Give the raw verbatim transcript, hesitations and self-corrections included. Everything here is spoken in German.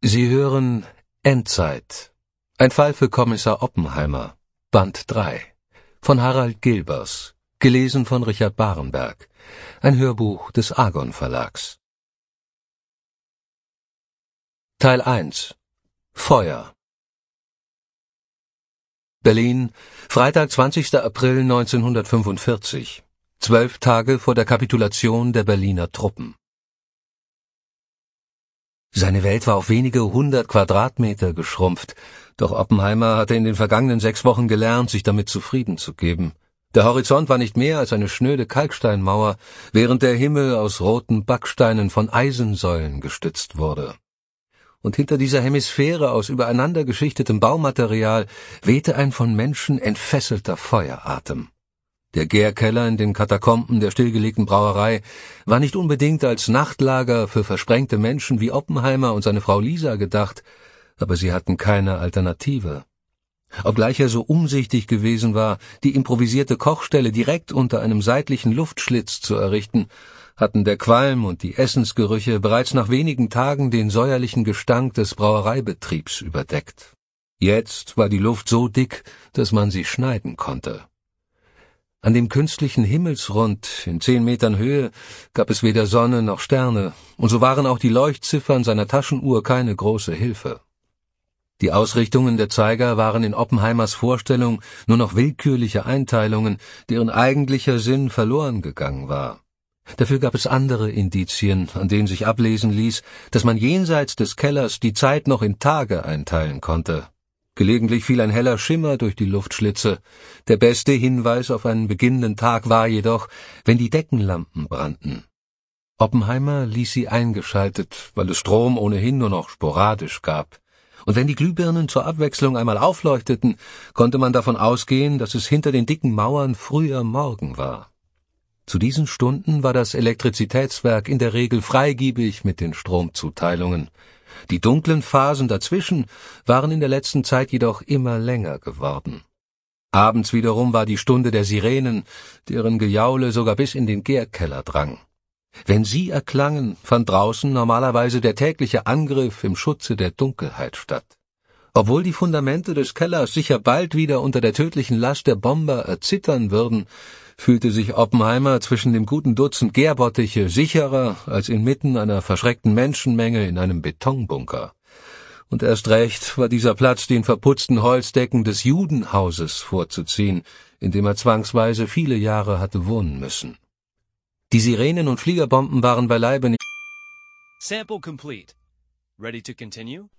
Sie hören Endzeit. Ein Fall für Kommissar Oppenheimer. Band drei. Von Harald Gilbers. Gelesen von Richard Barenberg. Ein Hörbuch des Argon Verlags. Teil eins. Feuer. Berlin, Freitag, zwanzigster April neunzehnhundertfünfundvierzig. Zwölf Tage vor der Kapitulation der Berliner Truppen. Seine Welt war auf wenige hundert Quadratmeter geschrumpft, doch Oppenheimer hatte in den vergangenen sechs Wochen gelernt, sich damit zufrieden zu geben. Der Horizont war nicht mehr als eine schnöde Kalksteinmauer, während der Himmel aus roten Backsteinen von Eisensäulen gestützt wurde. Und hinter dieser Hemisphäre aus übereinander geschichtetem Baumaterial wehte ein von Menschen entfesselter Feueratem. Der Gärkeller in den Katakomben der stillgelegten Brauerei war nicht unbedingt als Nachtlager für versprengte Menschen wie Oppenheimer und seine Frau Lisa gedacht, aber sie hatten keine Alternative. Obgleich er so umsichtig gewesen war, die improvisierte Kochstelle direkt unter einem seitlichen Luftschlitz zu errichten, hatten der Qualm und die Essensgerüche bereits nach wenigen Tagen den säuerlichen Gestank des Brauereibetriebs überdeckt. Jetzt war die Luft so dick, dass man sie schneiden konnte. An dem künstlichen Himmelsrund in zehn Metern Höhe gab es weder Sonne noch Sterne, und so waren auch die Leuchtziffern seiner Taschenuhr keine große Hilfe. Die Ausrichtungen der Zeiger waren in Oppenheimers Vorstellung nur noch willkürliche Einteilungen, deren eigentlicher Sinn verloren gegangen war. Dafür gab es andere Indizien, an denen sich ablesen ließ, dass man jenseits des Kellers die Zeit noch in Tage einteilen konnte. Gelegentlich fiel ein heller Schimmer durch die Luftschlitze. Der beste Hinweis auf einen beginnenden Tag war jedoch, wenn die Deckenlampen brannten. Oppenheimer ließ sie eingeschaltet, weil es Strom ohnehin nur noch sporadisch gab. Und wenn die Glühbirnen zur Abwechslung einmal aufleuchteten, konnte man davon ausgehen, dass es hinter den dicken Mauern früher Morgen war. Zu diesen Stunden war das Elektrizitätswerk in der Regel freigiebig mit den Stromzuteilungen. Die dunklen Phasen dazwischen waren in der letzten Zeit jedoch immer länger geworden. Abends wiederum war die Stunde der Sirenen, deren Gejaule sogar bis in den Gärkeller drang. Wenn sie erklangen, fand draußen normalerweise der tägliche Angriff im Schutze der Dunkelheit statt. Obwohl die Fundamente des Kellers sicher bald wieder unter der tödlichen Last der Bomber erzittern würden, fühlte sich Oppenheimer zwischen dem guten Dutzend Gärbottiche sicherer als inmitten einer verschreckten Menschenmenge in einem Betonbunker. Und erst recht war dieser Platz den verputzten Holzdecken des Judenhauses vorzuziehen, in dem er zwangsweise viele Jahre hatte wohnen müssen. Die Sirenen und Fliegerbomben waren beileibe nicht... Sample complete. Ready to continue?